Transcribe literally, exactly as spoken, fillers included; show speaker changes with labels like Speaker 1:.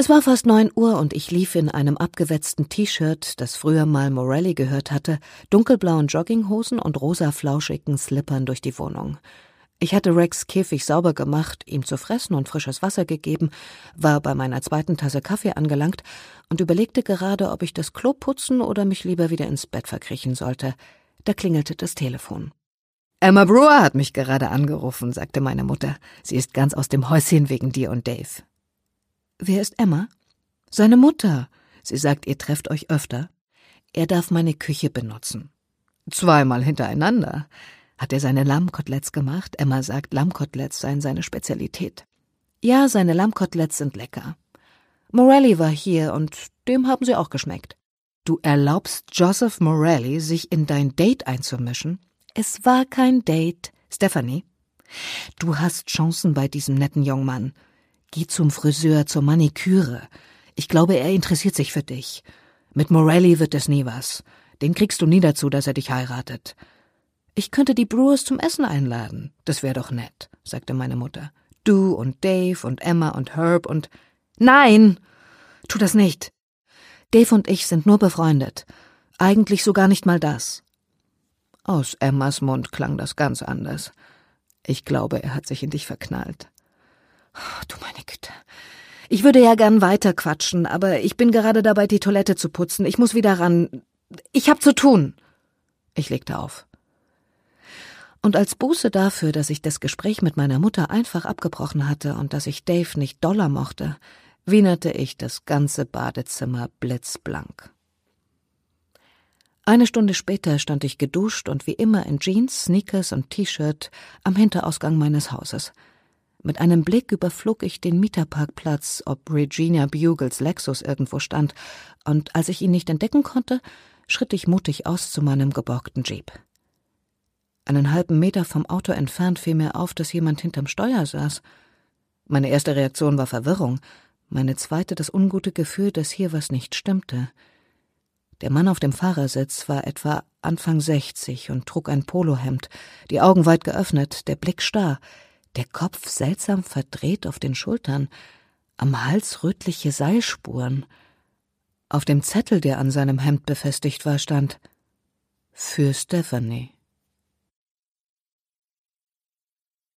Speaker 1: Es war fast neun Uhr und ich lief in einem abgewetzten T-Shirt, das früher mal Morelli gehört hatte, dunkelblauen Jogginghosen und rosa flauschigen Slippern durch die Wohnung. Ich hatte Rex Käfig sauber gemacht, ihm zu fressen und frisches Wasser gegeben, war bei meiner zweiten Tasse Kaffee angelangt und überlegte gerade, ob ich das Klo putzen oder mich lieber wieder ins Bett verkriechen sollte. Da klingelte das Telefon. »Emma Brewer hat mich gerade angerufen«, sagte meine Mutter. »Sie ist ganz aus dem Häuschen wegen dir und Dave.« »Wer ist Emma?« »Seine Mutter. Sie sagt, ihr trefft euch öfter. Er darf meine Küche benutzen.« »Zweimal hintereinander. Hat er seine Lammkoteletts gemacht? Emma sagt, Lammkoteletts seien seine Spezialität.« »Ja, seine Lammkoteletts sind lecker. Morelli war hier und dem haben sie auch geschmeckt.« »Du erlaubst Joseph Morelli, sich in dein Date einzumischen?« »Es war kein Date, Stephanie. Du hast Chancen bei diesem netten jungen Mann. Geh zum Friseur, zur Maniküre. Ich glaube, er interessiert sich für dich. Mit Morelli wird es nie was. Den kriegst du nie dazu, dass er dich heiratet.« »Ich könnte die Brewers zum Essen einladen. Das wäre doch nett«, sagte meine Mutter. »Du und Dave und Emma und Herb und...« »Nein, tu das nicht. Dave und ich sind nur befreundet. Eigentlich so gar nicht mal das.« Aus Emmas Mund klang das ganz anders. »Ich glaube, er hat sich in dich verknallt.« Oh, du meine Güte. Ich würde ja gern weiter quatschen, aber ich bin gerade dabei, die Toilette zu putzen. Ich muss wieder ran. Ich hab zu tun. Ich legte auf. Und als Buße dafür, dass ich das Gespräch mit meiner Mutter einfach abgebrochen hatte und dass ich Dave nicht doller mochte, wienerte ich das ganze Badezimmer blitzblank. Eine Stunde später stand ich geduscht und wie immer in Jeans, Sneakers und T-Shirt am Hinterausgang meines Hauses. Mit einem Blick überflog ich den Mieterparkplatz, ob Regina Bugles Lexus irgendwo stand, und als ich ihn nicht entdecken konnte, schritt ich mutig aus zu meinem geborgten Jeep. Einen halben Meter vom Auto entfernt fiel mir auf, dass jemand hinterm Steuer saß. Meine erste Reaktion war Verwirrung, meine zweite das ungute Gefühl, dass hier was nicht stimmte. Der Mann auf dem Fahrersitz war etwa Anfang sechzig und trug ein Polohemd, die Augen weit geöffnet, der Blick starr, der Kopf seltsam verdreht auf den Schultern, am Hals rötliche Seilspuren. Auf dem Zettel, der an seinem Hemd befestigt war, stand: »Für Stephanie.«